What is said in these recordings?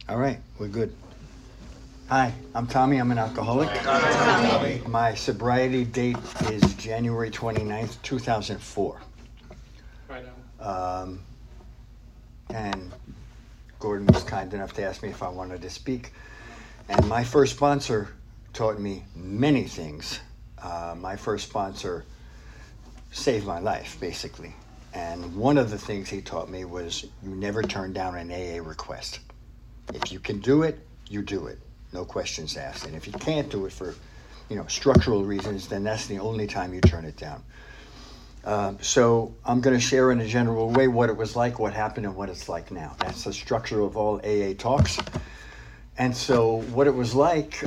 All right, we're good. Hi, I'm Tommy. I'm an alcoholic. Tommy. My sobriety date is January 29th, 2004. Right on. And Gordon was kind enough to ask me if I wanted to speak. And my first sponsor taught me many things. My first sponsor saved my life, basically. And one of the things he taught me was you never turn down an AA request. If you can do it, you do it. No questions asked. And if you can't do it for, structural reasons, then that's the only time you turn it down. So I'm going to share in a general way what it was like, what happened, and what it's like now. That's the structure of all AA talks. And so what it was like,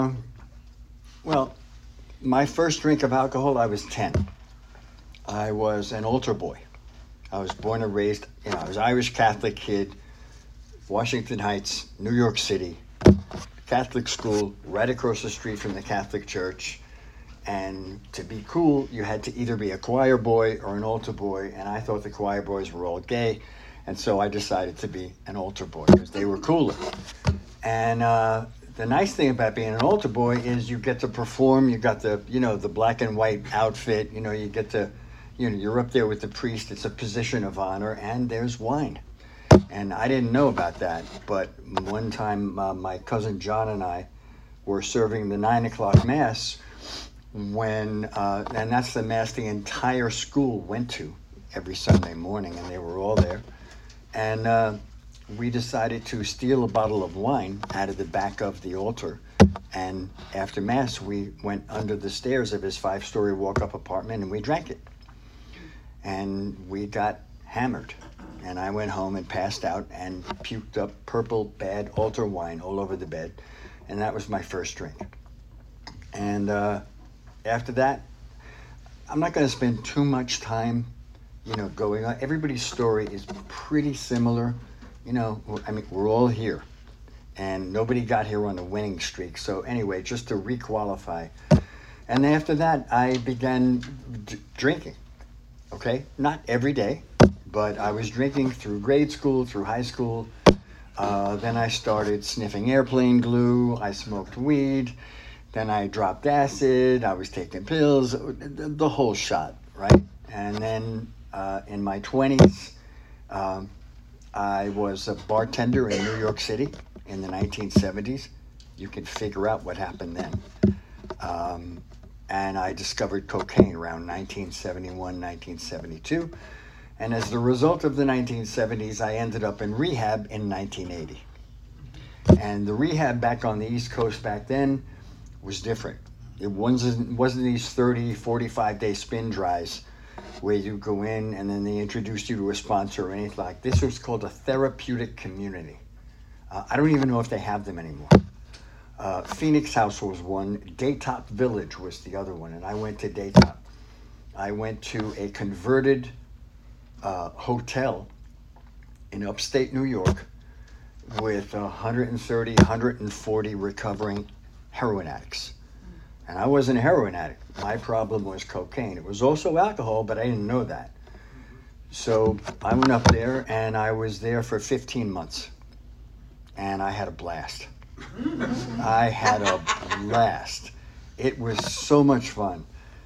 my first drink of alcohol, I was 10. I was an altar boy. I was born and raised, I was Irish Catholic kid, Washington Heights, New York City, Catholic school, right across the street from the Catholic church. And to be cool, you had to either be a choir boy or an altar boy. And I thought the choir boys were all gay. And so I decided to be an altar boy because they were cooler. And the nice thing about being an altar boy is you get to perform. You got the, the black and white outfit. You get to, you're up there with the priest. It's a position of honor. And there's wine. And I didn't know about that. But one time my cousin John and I were serving the 9 o'clock Mass and that's the Mass the entire school went to every Sunday morning, and they were all there. And we decided to steal a bottle of wine out of the back of the altar. And after Mass, we went under the stairs of his 5-story walk-up apartment, and we drank it. And we got hammered. And I went home and passed out and puked up purple, bad altar wine all over the bed. And that was my first drink. And after that, I'm not going to spend too much time, going on. Everybody's story is pretty similar. We're all here. And nobody got here on a winning streak. So anyway, just to re-qualify. And after that, I began drinking. Okay? Not every day. But I was drinking through grade school, through high school. Then I started sniffing airplane glue. I smoked weed. Then I dropped acid. I was taking pills. The whole shot, right? And then in my 20s, I was a bartender in New York City in the 1970s. You can figure out what happened then. And I discovered cocaine around 1971, 1972. And as the result of the 1970s, I ended up in rehab in 1980. And the rehab back on the East Coast back then was different. It wasn't these 30, 45-day spin dries where you go in and then they introduced you to a sponsor or anything like this. Was called a therapeutic community. I don't even know if they have them anymore. Phoenix House was one. Daytop Village was the other one, and I went to Daytop. I went to a converted hotel in upstate New York with 130, 140 recovering heroin addicts. And I wasn't a heroin addict. My problem was cocaine. It was also alcohol, but I didn't know that. So I went up there, and I was there for 15 months. And I had a blast. I had a blast. It was so much fun.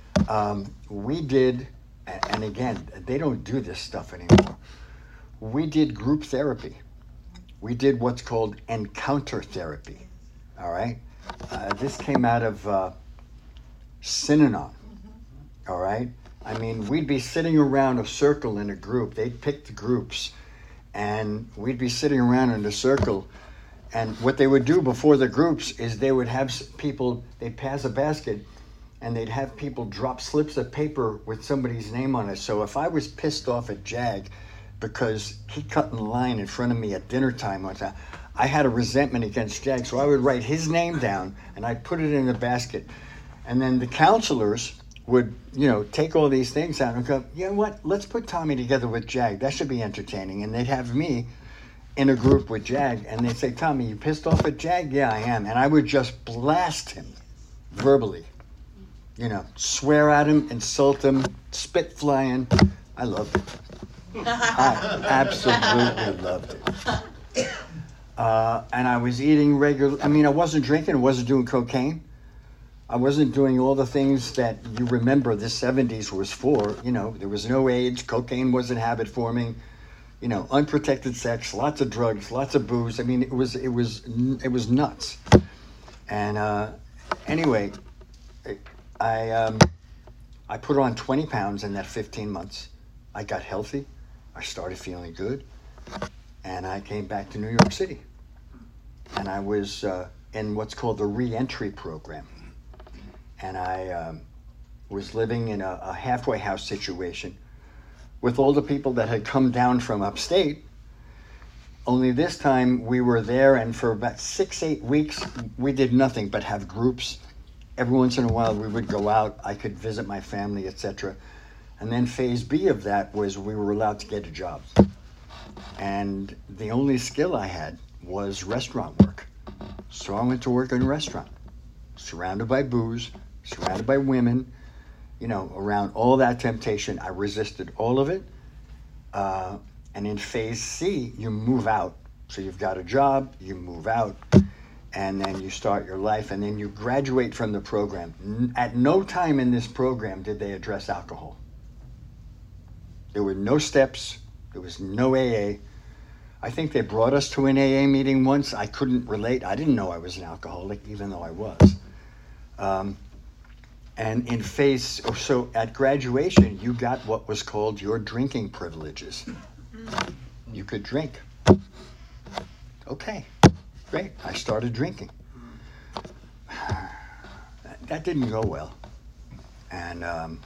We did, and again, they don't do this stuff anymore. We did group therapy. We did what's called encounter therapy. All right? This came out of Synanon. All right? I mean, we'd be sitting around a circle in a group. They'd pick the groups, and we'd be sitting around in a circle. And what they would do before the groups is they would have people, they'd pass a basket, and they'd have people drop slips of paper with somebody's name on it. So if I was pissed off at Jag because he cut in line in front of me at dinner time one time, I had a resentment against Jag. So I would write his name down, and I'd put it in the basket. And then the counselors would, take all these things out and go, you know what, let's put Tommy together with Jag. That should be entertaining. And they'd have me in a group with Jag, and they'd say, Tommy, you pissed off at Jag? Yeah, I am. And I would just blast him verbally. Swear at him, insult him, spit flying. I loved it. I absolutely loved it. And I was eating regular. I mean, I wasn't drinking. I wasn't doing cocaine. I wasn't doing all the things that you remember the 70s was for. You know, there was no AIDS. Cocaine wasn't habit forming. You know, unprotected sex, lots of drugs, lots of booze. I mean, it was nuts. And anyway, I put on 20 pounds in that 15 months. I got healthy. I started feeling good. And I came back to New York City. And I was in what's called the re-entry program. And I was living in a halfway house situation with all the people that had come down from upstate. Only this time we were there, and for about 6-8 weeks, we did nothing but have groups. Every once in a while we would go out, I could visit my family, etc. And then phase B of that was we were allowed to get a job. And the only skill I had was restaurant work. So I went to work in a restaurant, surrounded by booze, surrounded by women, you know, around all that temptation. I resisted all of it. And in phase C, you move out. So you've got a job, you move out, and then you start your life, and then you graduate from the program. At no time in this program did they address alcohol. There were no steps. There was no AA. I think they brought us to an AA meeting once. I couldn't relate. I didn't know I was an alcoholic, even though I was. And in phase, so at graduation, you got what was called your drinking privileges. You could drink. Okay, great. I started drinking. That didn't go well. And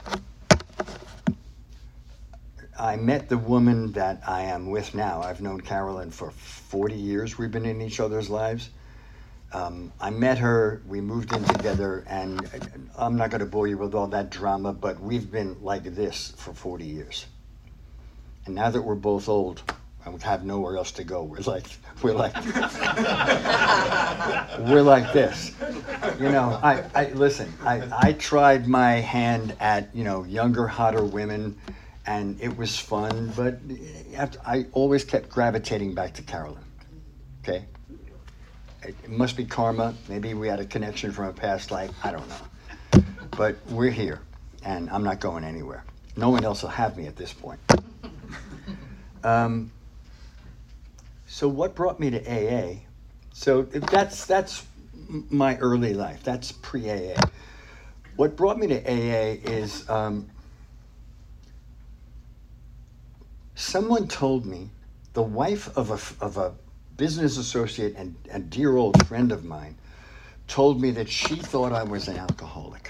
I met the woman that I am with now. I've known Carolyn for 40 years. We've been in each other's lives. I met her, we moved in together, and I'm not going to bore you with all that drama, but we've been like this for 40 years. And now that we're both old and we have nowhere else to go, we're like we're like this. You know, I tried my hand at, you know, younger, hotter women, and it was fun, but I always kept gravitating back to Carolyn. Okay? It must be karma. Maybe we had a connection from a past life. I don't know. But we're here, and I'm not going anywhere. No one else will have me at this point. So what brought me to AA? So that's my early life. That's pre-AA. What brought me to AA is someone told me, the wife of a business associate and dear old friend of mine told me that she thought I was an alcoholic.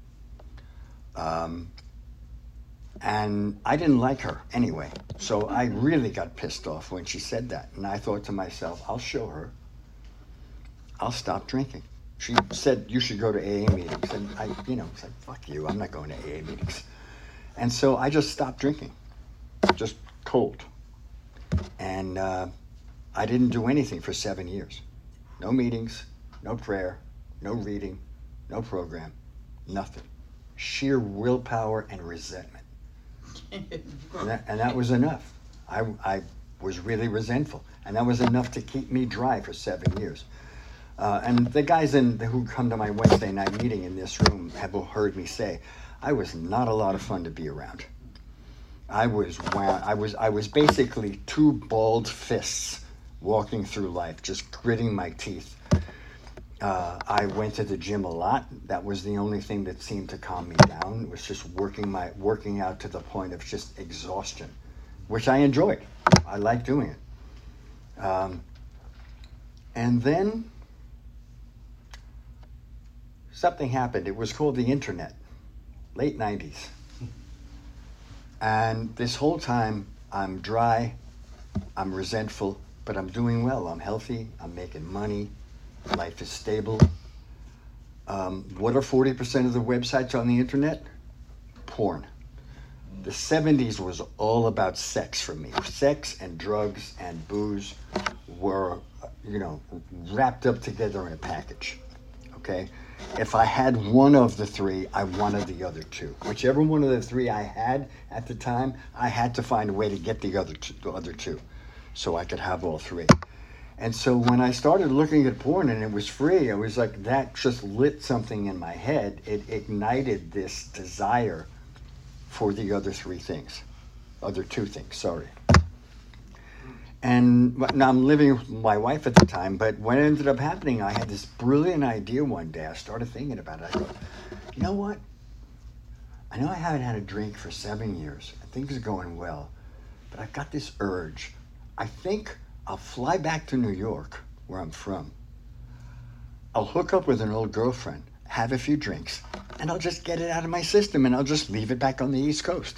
And I didn't like her anyway. So I really got pissed off when she said that. And I thought to myself, I'll show her. I'll stop drinking. She said, you should go to AA meetings. And I, said, fuck you, I'm not going to AA meetings. And so I just stopped drinking, just cold. And I didn't do anything for 7 years. No meetings, no prayer, no reading, no program, nothing. Sheer willpower and resentment. And that was enough. I was really resentful. And that was enough to keep me dry for 7 years. And the guys who come to my Wednesday night meeting in this room have heard me say, I was not a lot of fun to be around. I was basically two bald fists walking through life, just gritting my teeth. I went to the gym a lot. That was the only thing that seemed to calm me down. It was just working out to the point of just exhaustion, which I enjoyed. I liked doing it. And then something happened. It was called the internet, late 90s. And this whole time, I'm dry, I'm resentful, but I'm doing well. I'm healthy, I'm making money, life is stable. What are 40% of the websites on the internet? Porn. The 70s was all about sex for me. Sex and drugs and booze were, wrapped up together in a package, okay? If I had one of the three, I wanted the other two. Whichever one of the three I had at the time, I had to find a way to get the other two so I could have all three. And so when I started looking at porn and it was free, I was like, that just lit something in my head. It ignited this desire for the other two things, sorry. And now I'm living with my wife at the time, but what ended up happening, I had this brilliant idea one day. I started thinking about it. I go, you know what? I know I haven't had a drink for 7 years. Things are going well, but I've got this urge. I think I'll fly back to New York, where I'm from. I'll hook up with an old girlfriend, have a few drinks, and I'll just get it out of my system, and I'll just leave it back on the East Coast.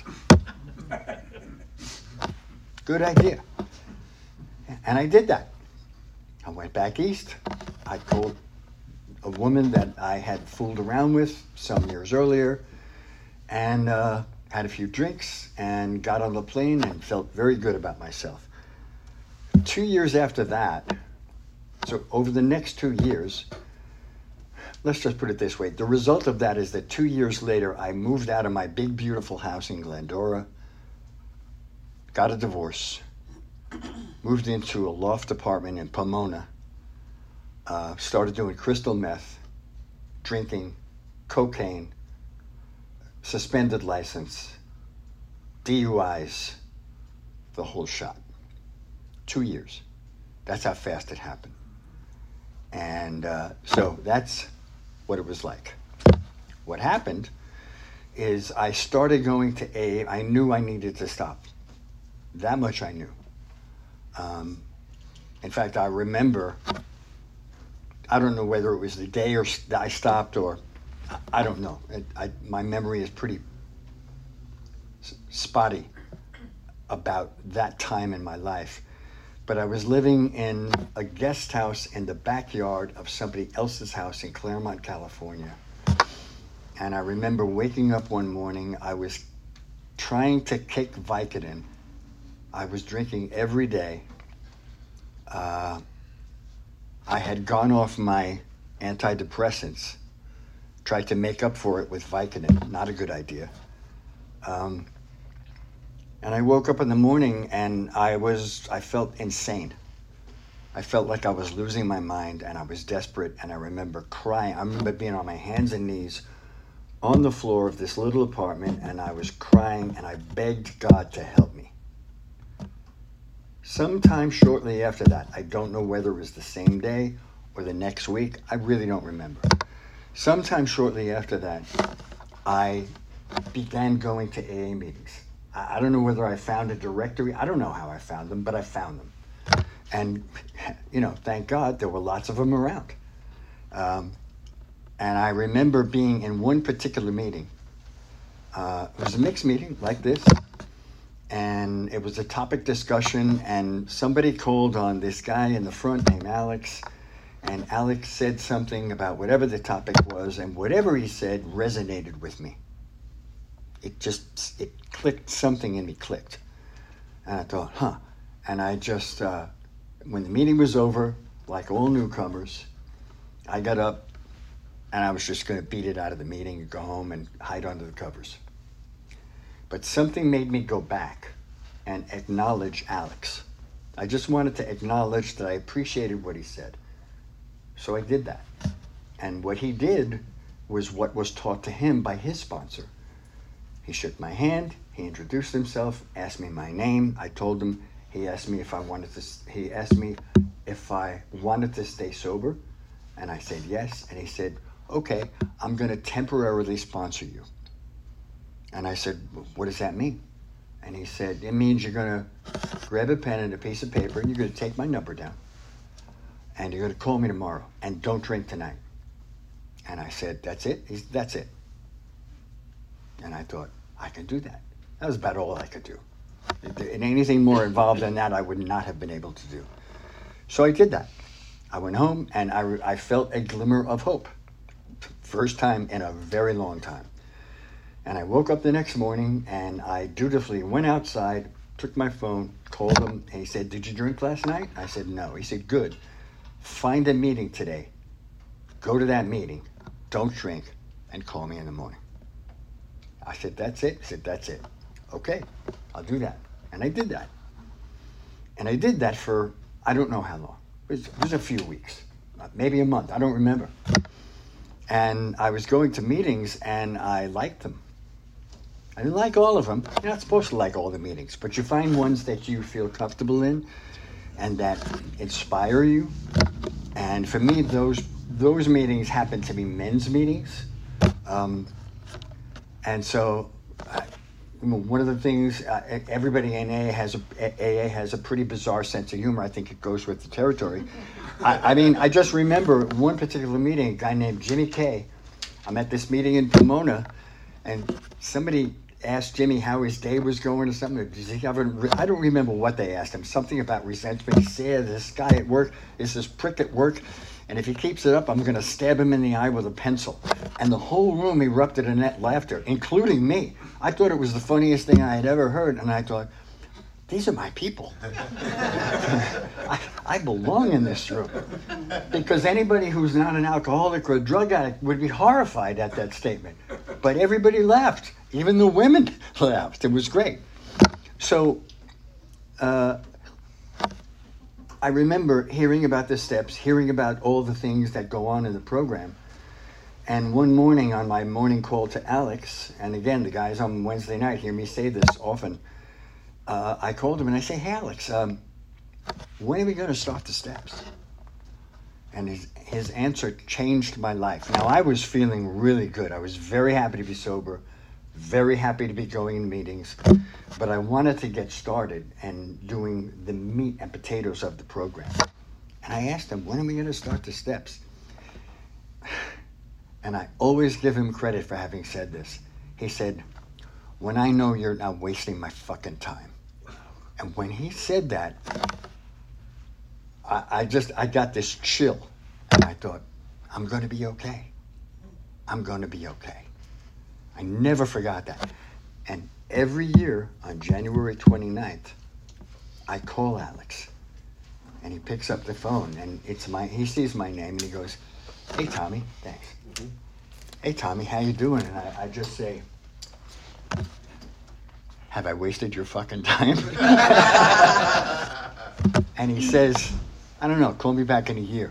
Good idea. And I did that. I went back east. I called a woman that I had fooled around with some years earlier, and had a few drinks, and got on the plane and felt very good about myself. 2 years after that, so over the next 2 years, let's just put it this way. The result of that is that 2 years later, I moved out of my big, beautiful house in Glendora, got a divorce, moved into a loft apartment in Pomona, started doing crystal meth, drinking, cocaine, suspended license, DUIs, the whole shot. 2 years. That's how fast it happened. And so that's what it was like. What happened is I started going to AA. I knew I needed to stop. That much I knew. In fact, I remember, I don't know whether it was the day or I stopped, or I don't know. My memory is pretty spotty about that time in my life. But I was living in a guest house in the backyard of somebody else's house in Claremont, California. And I remember waking up one morning. I was trying to kick Vicodin. I was drinking every day. I had gone off my antidepressants, tried to make up for it with Vicodin. Not a good idea. And I woke up in the morning and I felt insane. I felt like I was losing my mind and I was desperate, and I remember crying. I remember being on my hands and knees on the floor of this little apartment, and I was crying and I begged God to help me. Sometime shortly after that, I don't know whether it was the same day or the next week, I really don't remember. Sometime shortly after that, I began going to AA meetings. I don't know whether I found a directory. I don't know how I found them, but I found them. And, thank God there were lots of them around. And I remember being in one particular meeting. It was a mixed meeting like this. And it was a topic discussion, and somebody called on this guy in the front named Alex. And Alex said something about whatever the topic was, and whatever he said resonated with me. It clicked, something in me clicked. And I thought, And I just, when the meeting was over, like all newcomers, I got up and I was just going to beat it out of the meeting and go home and hide under the covers. But something made me go back and acknowledge Alex. I just wanted to acknowledge that I appreciated what he said. So I did that. And what he did was what was taught to him by his sponsor. He shook my hand, he introduced himself, asked me my name. I told him. He asked me if I wanted to stay sober, and I said yes. And he said, okay, I'm going to temporarily sponsor you. And I said, what does that mean? And he said, it means you're going to grab a pen and a piece of paper, and you're going to take my number down, and you're going to call me tomorrow, and don't drink tonight. And I said, that's it? He said, that's it. And I thought, I can do that. That was about all I could do. And anything more involved than that, I would not have been able to do. So I did that. I went home, and I felt a glimmer of hope. First time in a very long time. And I woke up the next morning, and I dutifully went outside, took my phone, called him, and he said, did you drink last night? I said, no. He said, good. Find a meeting today. Go to that meeting. Don't drink, and call me in the morning. I said, that's it? He said, that's it. Okay, I'll do that. And I did that. And I did that for, I don't know how long. it was a few weeks, maybe a month, I don't remember. And I was going to meetings and I liked them. I didn't like all of them. You're not supposed to like all the meetings, but you find ones that you feel comfortable in and that inspire you. And for me, those meetings happen to be men's meetings. And so one of the things, everybody in AA has a pretty bizarre sense of humor. I think it goes with the territory. I mean, I just remember one particular meeting, a guy named Jimmy Kay. I'm at this meeting in Pomona, and somebody asked Jimmy how his day was going or something. Does he ever, I don't remember what they asked him. Something about resentment. He said, this guy at work is this prick at work, and if he keeps it up, I'm going to stab him in the eye with a pencil. And the whole room erupted in that laughter, including me. I thought it was the funniest thing I had ever heard, and I thought, these are my people. I belong in this room. Because anybody who's not an alcoholic or a drug addict would be horrified at that statement. But everybody laughed. Even the women laughed. It was great. So I remember hearing about the steps, hearing about all the things that go on in the program. And one morning on my morning call to Alex, and again, the guys on Wednesday night hear me say this often, I called him and I say, hey, Alex, when are we going to start the steps? And his answer changed my life. Now, I was feeling really good. I was very happy to be sober, very happy to be going in meetings, but I wanted to get started and doing the meat and potatoes of the program. And I asked him, when are we going to start the steps? And I always give him credit for having said this. He said, when I know you're not wasting my fucking time. And when he said that, I got this chill. And I thought, I'm going to be okay. I'm going to be okay. I never forgot that. And every year on January 29th, I call Alex. And he picks up the phone, and he sees my name, and he goes, hey, Tommy, thanks. Hey, Tommy, how you doing? And I just say, have I wasted your fucking time? And he says, I don't know, call me back in a year.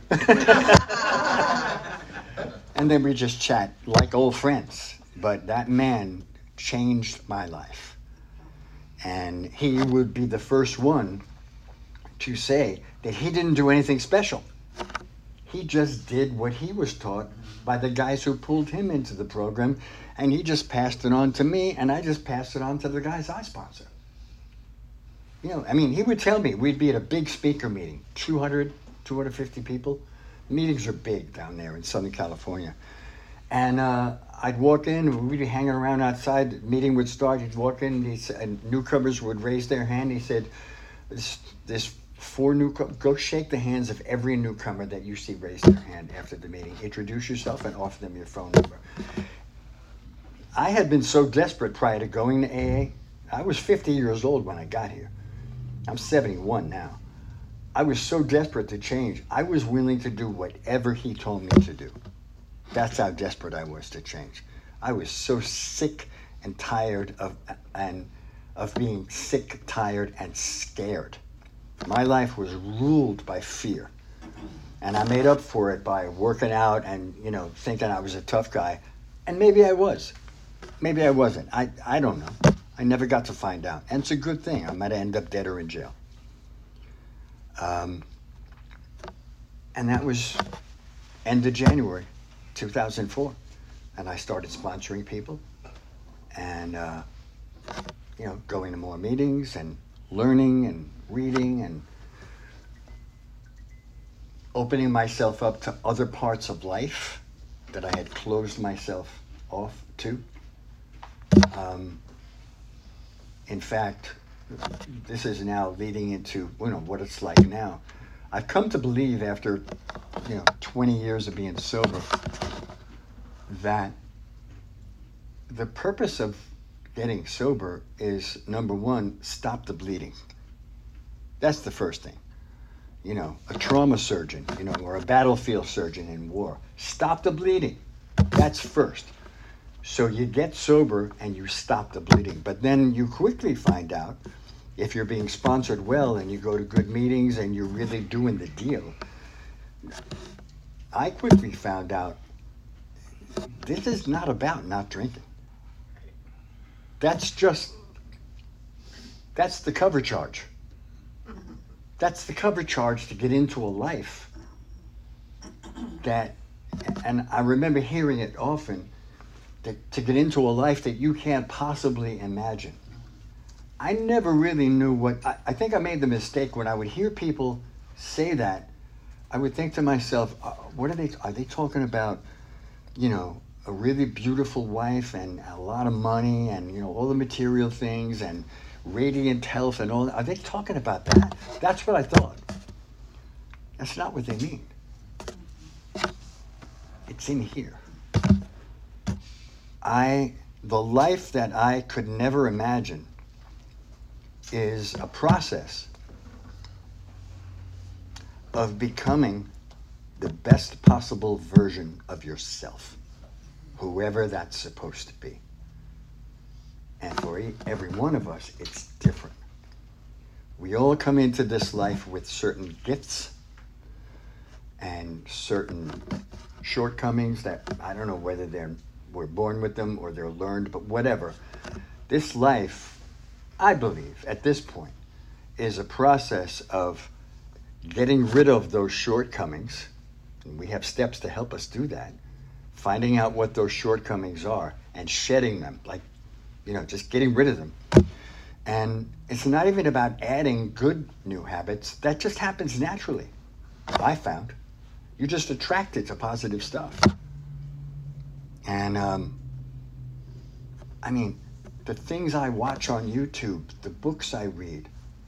And then we just chat like old friends. But that man changed my life. And he would be the first one to say that he didn't do anything special. He just did what he was taught by the guys who pulled him into the program, and he just passed it on to me, and I just passed it on to the guys I sponsor. You know, I mean, he would tell me, we'd be at a big speaker meeting, 200, 250 people. Meetings are big down there in Southern California. And I'd walk in, we'd be hanging around outside, the meeting would start, he'd walk in, and newcomers would raise their hand. He said, there's 4 newcomers, go shake the hands of every newcomer that you see raise their hand after the meeting. Introduce yourself and offer them your phone number. I had been so desperate prior to going to AA. I was 50 years old when I got here. I'm 71 now. I was so desperate to change. I was willing to do whatever he told me to do. That's how desperate I was to change. I was so sick and tired of being sick, tired, and scared. My life was ruled by fear. And I made up for it by working out and, thinking I was a tough guy. And maybe I was. Maybe I wasn't. I don't know. I never got to find out. And it's a good thing. I might end up dead or in jail. And that was end of January 2004. And I started sponsoring people and, going to more meetings and learning and reading and opening myself up to other parts of life that I had closed myself off to. In fact, this is now leading into what it's like now. I've come to believe after 20 years of being sober that the purpose of getting sober is, number one, stop the bleeding. That's the first thing. A trauma surgeon, or a battlefield surgeon in war. Stop the bleeding. That's first. So you get sober and you stop the bleeding. But then you quickly find out, if you're being sponsored well and you go to good meetings and you're really doing the deal, I quickly found out this is not about not drinking. That's the cover charge. That's the cover charge to get into a life that, and I remember hearing it often, that to get into a life that you can't possibly imagine. I never really knew I think I made the mistake when I would hear people say that. I would think to myself, what are they talking about, a really beautiful wife and a lot of money and, all the material things and radiant health and all that. Are they talking about that? That's what I thought. That's not what they mean. It's in here. The life that I could never imagine is a process of becoming the best possible version of yourself, whoever that's supposed to be. And for every one of us, it's different. We all come into this life with certain gifts and certain shortcomings that I don't know whether we're born with them or they're learned, but whatever. This life, I believe, at this point, is a process of getting rid of those shortcomings, and we have steps to help us do that, finding out what those shortcomings are and shedding them, just getting rid of them. And it's not even about adding good new habits. That just happens naturally, I found. You're just attracted to positive stuff. And, the things I watch on YouTube, the books I read,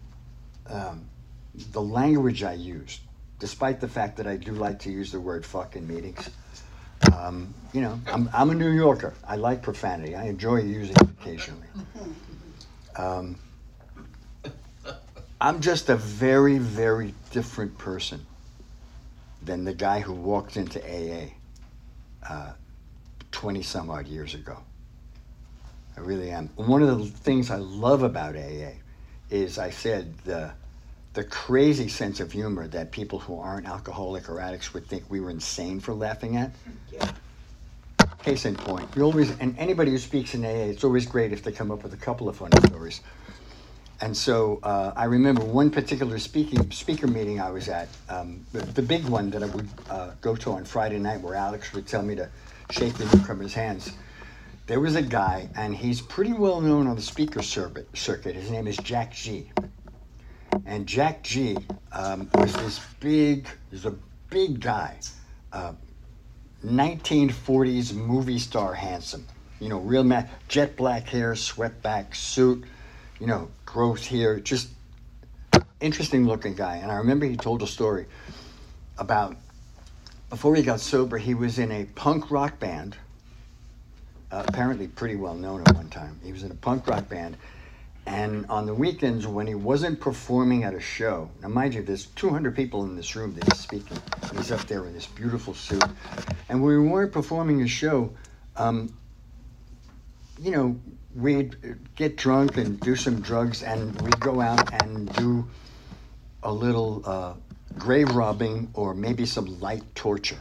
the language I use, despite the fact that I do like to use the word fuck in meetings. I'm a New Yorker. I like profanity. I enjoy using it occasionally. I'm just a very, very different person than the guy who walked into AA 20 some odd years ago. I really am. One of the things I love about AA is, I said, the crazy sense of humor that people who aren't alcoholic or addicts would think we were insane for laughing at. Yeah. Case in point. And anybody who speaks in AA, it's always great if they come up with a couple of funny stories. And so I remember one particular speaker meeting I was at, the big one that I would go to on Friday night, where Alex would tell me to shake the newcomers' hands. There was a guy, and he's pretty well known on the speaker circuit. His name is Jack G. And Jack G was he's a big guy, 1940s movie star handsome, real jet black hair, swept back suit, gross hair, just interesting looking guy. And I remember he told a story about, before he got sober, he was in a punk rock band, apparently pretty well known at one time. He was in a punk rock band. And on the weekends, when he wasn't performing at a show, now mind you, there's 200 people in this room that he's speaking. He's up there in this beautiful suit. And when we weren't performing a show, we'd get drunk and do some drugs, and we'd go out and do a little grave robbing or maybe some light torture.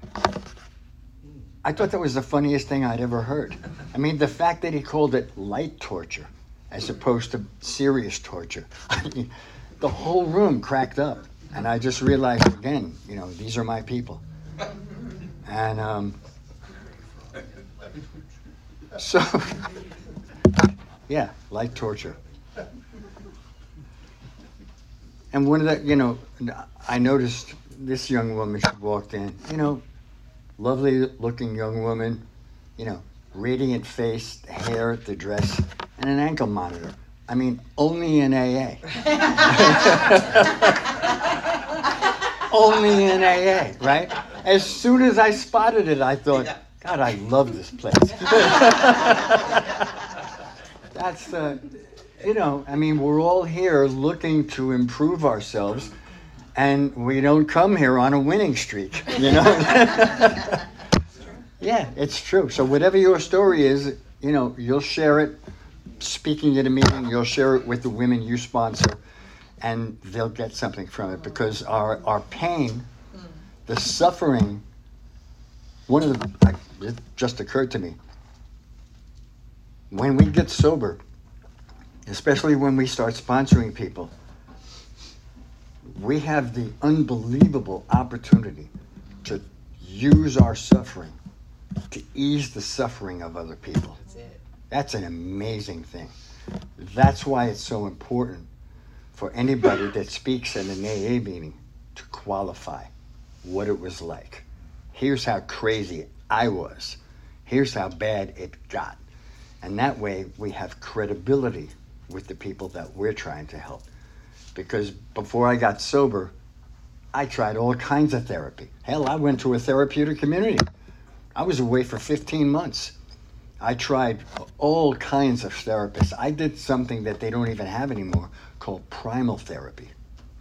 I thought that was the funniest thing I'd ever heard. I mean, the fact that he called it light torture as opposed to serious torture. I mean, the whole room cracked up. And I just realized again, these are my people. And so, yeah, light torture. And one of the, I noticed this young woman, she walked in, lovely looking young woman, radiant face, the hair, the dress, and an ankle monitor. I mean, only in AA. Only in AA, right? As soon as I spotted it, I thought, God, I love this place. That's the, we're all here looking to improve ourselves, and we don't come here on a winning streak, Yeah, it's true. So whatever your story is, you'll share it speaking at a meeting, you'll share it with the women you sponsor, and they'll get something from it, because our pain The suffering, it just occurred to me. When we get sober, especially when we start sponsoring people, we have the unbelievable opportunity to use our suffering to ease the suffering of other people. That's it. That's an amazing thing. That's why it's so important for anybody that speaks at an AA meeting to qualify what it was like. Here's how crazy I was. Here's how bad it got. And that way we have credibility with the people that we're trying to help. Because before I got sober, I tried all kinds of therapy. Hell, I went to a therapeutic community. I was away for 15 months. I tried all kinds of therapists. I did something that they don't even have anymore called primal therapy.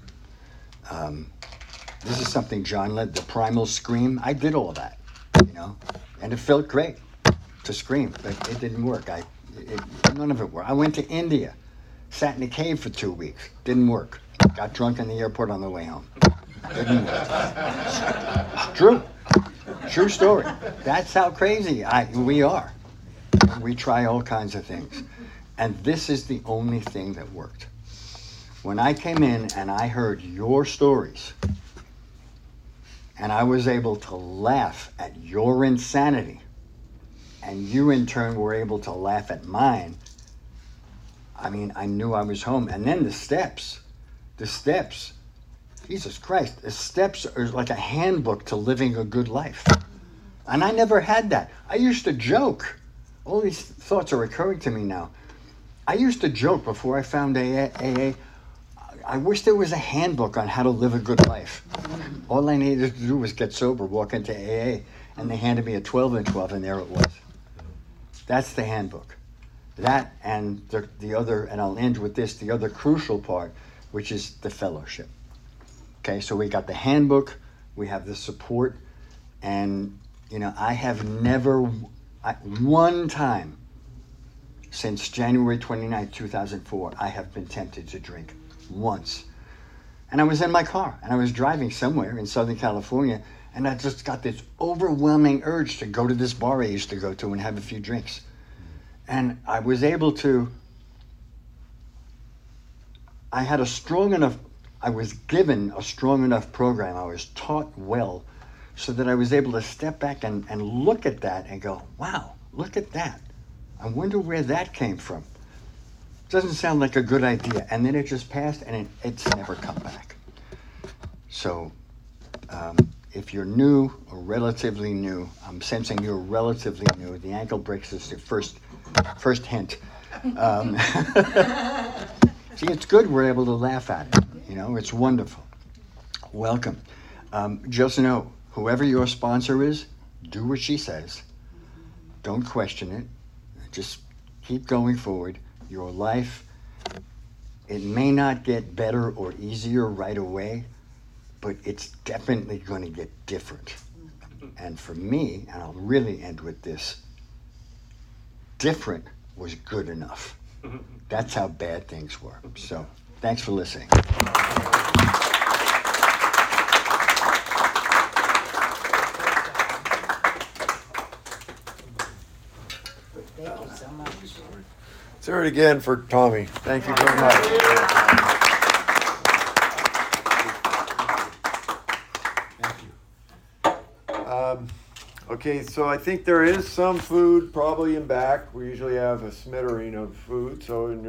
This is something John led, the primal scream. I did all that, and it felt great to scream, but it didn't work. None of it worked. I went to India, sat in a cave for 2 weeks. Didn't work. Got drunk in the airport on the way home. Didn't work. It's true. True story. That's how crazy we are. We try all kinds of things. And this is the only thing that worked. When I came in and I heard your stories, and I was able to laugh at your insanity, and you in turn were able to laugh at mine, I knew I was home. And then the steps, Jesus Christ, the steps are like a handbook to living a good life. And I never had that. I used to joke. All these thoughts are occurring to me now. I used to joke before I found AA. I wish there was a handbook on how to live a good life. All I needed to do was get sober, walk into AA, and they handed me a 12 and 12, and there it was. That's the handbook. That and the other, and I'll end with this, the other crucial part, which is the fellowship. Okay, so we got the handbook, we have the support, and I have never, one time since January 29, 2004, I have been tempted to drink. Once. And I was in my car, and I was driving somewhere in Southern California, and I just got this overwhelming urge to go to this bar I used to go to and have a few drinks. And I was able to, I was given a strong enough program, I was taught well, so that I was able to step back and look at that and go, wow, look at that. I wonder where that came from. Doesn't sound like a good idea. And then it just passed, and it's never come back. So if you're new or relatively new, I'm sensing you're relatively new. The ankle breaks is the first hint. See, it's good we're able to laugh at it. It's wonderful. Welcome. Just know, whoever your sponsor is, do what she says. Don't question it. Just keep going forward. Your life, it may not get better or easier right away, but it's definitely going to get different. And for me, and I'll really end with this, different was good enough. That's how bad things were. So, thanks for listening. Thank you so much. Let's hear it again for Tommy. Thank you very much. Okay, so I think there is some food probably in back. We usually have a smattering of food, so in